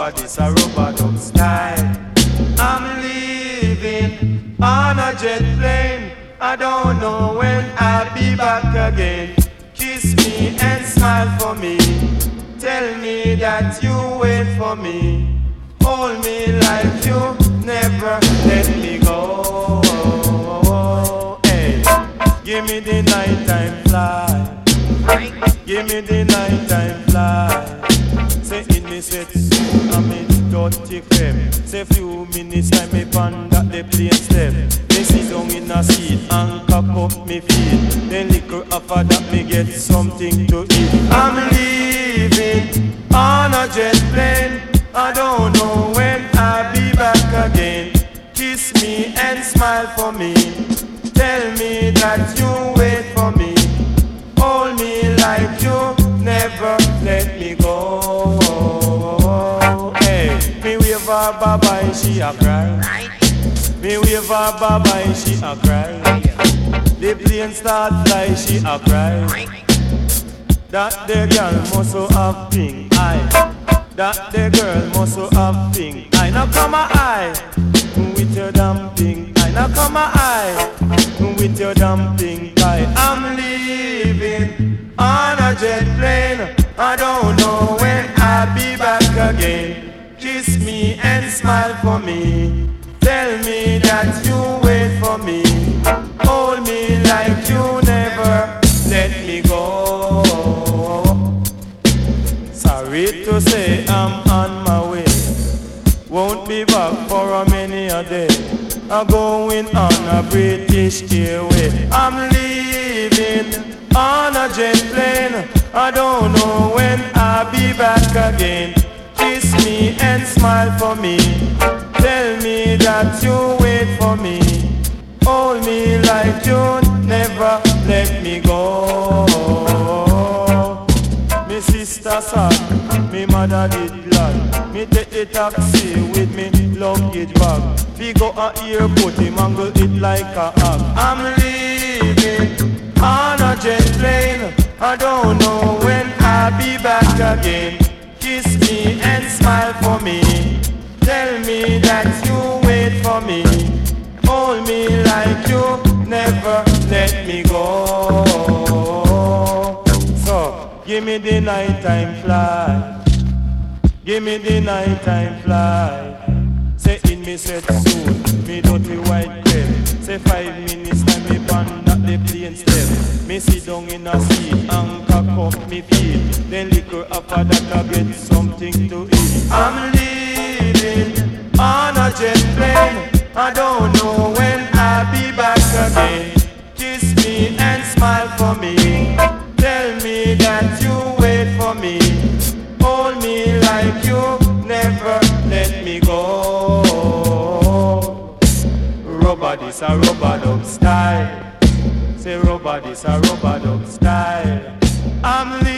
Rubber this a rubber dub style. I'm leaving on a jet plane. I don't know when I'll be back again. Kiss me and smile for me. Tell me that you wait for me. Hold me like you never let me go. Hey, give me the nighttime fly. Give me the nighttime fly. Say in me sweat suit, I'm in dirty cream. Say few minutes time me pan that the plane step. Me sit down in a seat and cock up me feet. Then liquor after that me get something to eat. I'm leaving on a jet plane. I don't know when I'll be back again. Kiss me and smile for me. Tell me that you wait for me. Hold me like you never let me go. Hey, me wave her bye-bye, she a cry. Me wave her bye-bye, she a cry. The plane start fly, she a cry. That the girl must so have pink eye. That the girl must so have pink eye. Now come a eye with your damn pink eye. Now come a eye with your damn pink eye. I'm leaving on a jet plane. I don't know when I'll be back again. Kiss me and smile for me. Tell me that you wait for me. Hold me like you never let me go. Sorry to say I'm on my way. Won't be back for a many a day. I'm going on a British Airway. I'm leaving on a jet plane. I don't know when I'll be back again. Kiss me and smile for me. Tell me that you wait for me. Hold me like you never let me go. Me sister sad, me mother did glad. Me take the taxi with me luggage bag. We go a airport, he mangle it like a hog. I'm leaving on a jet plane. I don't know when I'll be back again. Kiss me and smile for me. Tell me that you wait for me. Hold me like you never let me go. So, give me the nighttime fly. Give me the nighttime fly. Say in me sweat suit, me dirty white crib. Say 5 minutes time me pan that the plane step. Me sit down in a seat and cock up me feet. Then liquor after that I get something to eat. I'm leaving on a jet plane. I don't know when I'll be back again. Kiss me and smile for me. Tell me that you wait for me. Hold me like you never let me go. Rubber this a rubber dub style. Say rubber this a rubber dub style. I'm